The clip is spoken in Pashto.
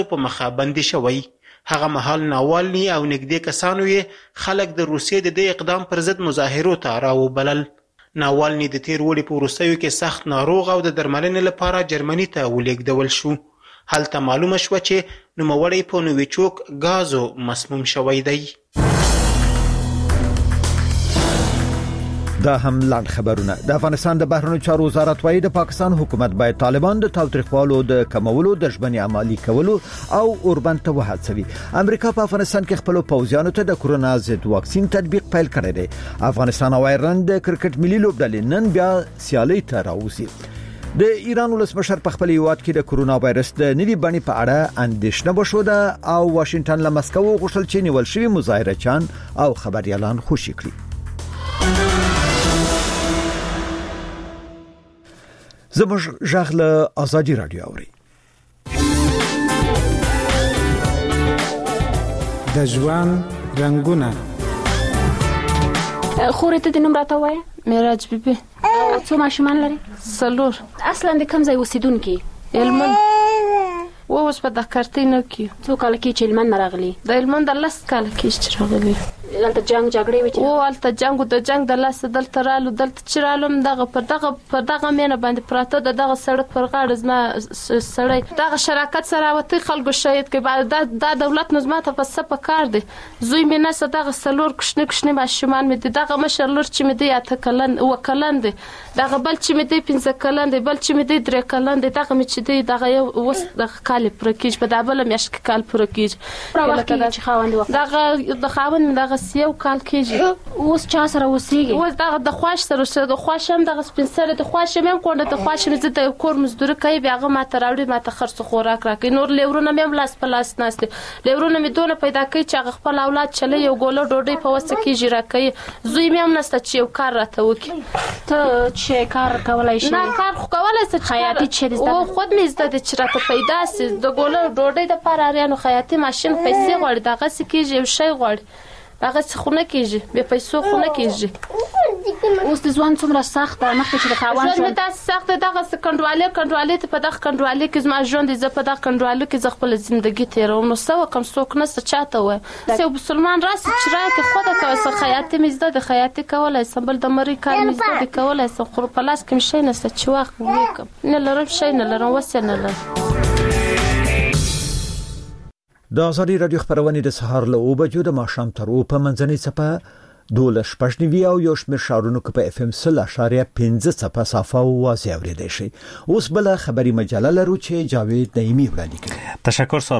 په مخه بندي شوی. هغه مهال ناوالني او نږدې کسانو یې خلک د روسیې د دې اقدام پر ضد مظاهرو ته راوبلل. ناوالني د تیر اوړي په وروستیو کې سخت ناروغ او د درملنې لپاره جرمني ته ولېږدول شو. هلته معلومه شوه چې نوموړی په نوویچوک ګازو مسموم شوی دی. دا هم لاند خبرونه. د افغانستان د بهرنیو چارو وزارت وايي د پاکستان حکومت باید طالبان د تاوتریخوالو د کمولو د ژمنې عملي کولو او اوربند ته وهڅوي. امریکا په افغانستان کې خپل پوځیانو ته د کورونا ضد واکسین تطبیق پیل کړی دی. افغانستان او ایران د کرکټ ملي لوبډلې نن بیا سیالي ته راوځي. د ایران ولسمشر په خپل هیواد کې د کورونا وایرس د نوي بڼې په اړه اندېښنه وښوده او واشنگټن له مسکو غوښتل چې نیول شوي مظاهرچیان او خبريالان خوشي کړي. زموږ ژغله ازادي رادیو اوري. د ژوند رنگونه. خورته د نوم راته وای معراج بیبي. څو ماشومان لري؟ 4. اصلا د کوم ځای اوسیدونکي؟ هلمند. اوس په د کارتینو کې. څو کال کې چې هلمند راغلي؟ د هلمند 10 کال کې چې راغلي. دلته جنگ جګړې وچې او الته جنگ د جنگ د لاس دلته رالو دلته چرالم دغه پر دغه مینه باندې پراته دغه سړک پر غاړه زما سړی دغه شراکت سره وتی خلکو شهید کې بعد د دولت نظم ته په سپه کار دی. زوی مې نه دغه سلور کښنه ماشومان مې دغه مشر لور چې مې دی اته کلن وکلن دی دغه بل چې مې دی 15 کلن دی بل چې مې دی 3 کلن دی دغه مې چې دی دغه یو وس د کال پر کېج په دابل مې اشک کال پر کېج چې خاوند وخت دغه د خاوند دغه یو کال کېږي. اوس چا سره وسیږي؟ اوس دغه د خواش سره د خواشم دغه سپینسره د خواشم هم کونډه د خواشم زه د کور مزدوري کوي بیا هغه ماته راوړي ماته خرڅ خوراک راکړي. نور لیورونه مې لاس په لاس ناشته لیورونه مې دونه پیدا کوي چې هغه خپل اولاد چلے یو ګوله ډوډۍ په وسه کېږي راکړي. زوی مې هم نشته چې یو کار راته وکړي. ته چې کار کولای شي؟ نه کار خو کولای شي. خیاطي چې او خود مې زده چې راته پیدا سي د ګوله ډوډۍ د پاراريانو خیاطي ماشين پیسې غواړي دغه سکیږي یو شی غواړي هغه خونه کېږي به پیسو خونه کېږي. اوس د ځوان څومره سخت مخکې چې خاوند ژوند تاسو سخت دغه کندواله ته په دغه کندواله کې زما ژوند زه په دغه کندواله کې ز خپل ژوندۍ تیروم نو سو کوم څوک نه چاته وای سه مسلمان راس چې راکه خود کوي خیاطي مزده د خیاطي کولای سمبل د مری کار مزده کولای سم خو په لاس کې شي نه چې واخ وکم نه لرم شي نه لرم وسه نه لرم. د ازادي رادیو خبرونه د سهار له 9 بجو د ماښام تر 2 په منځنۍ صفه 12 او یو شمېر شارونو کې په FM 0.5 صفه صافه او واضح اوریدئ شي. اوس بل خبري مجله لرو چې جاوید نعیمی وړاندې کوي. تشکر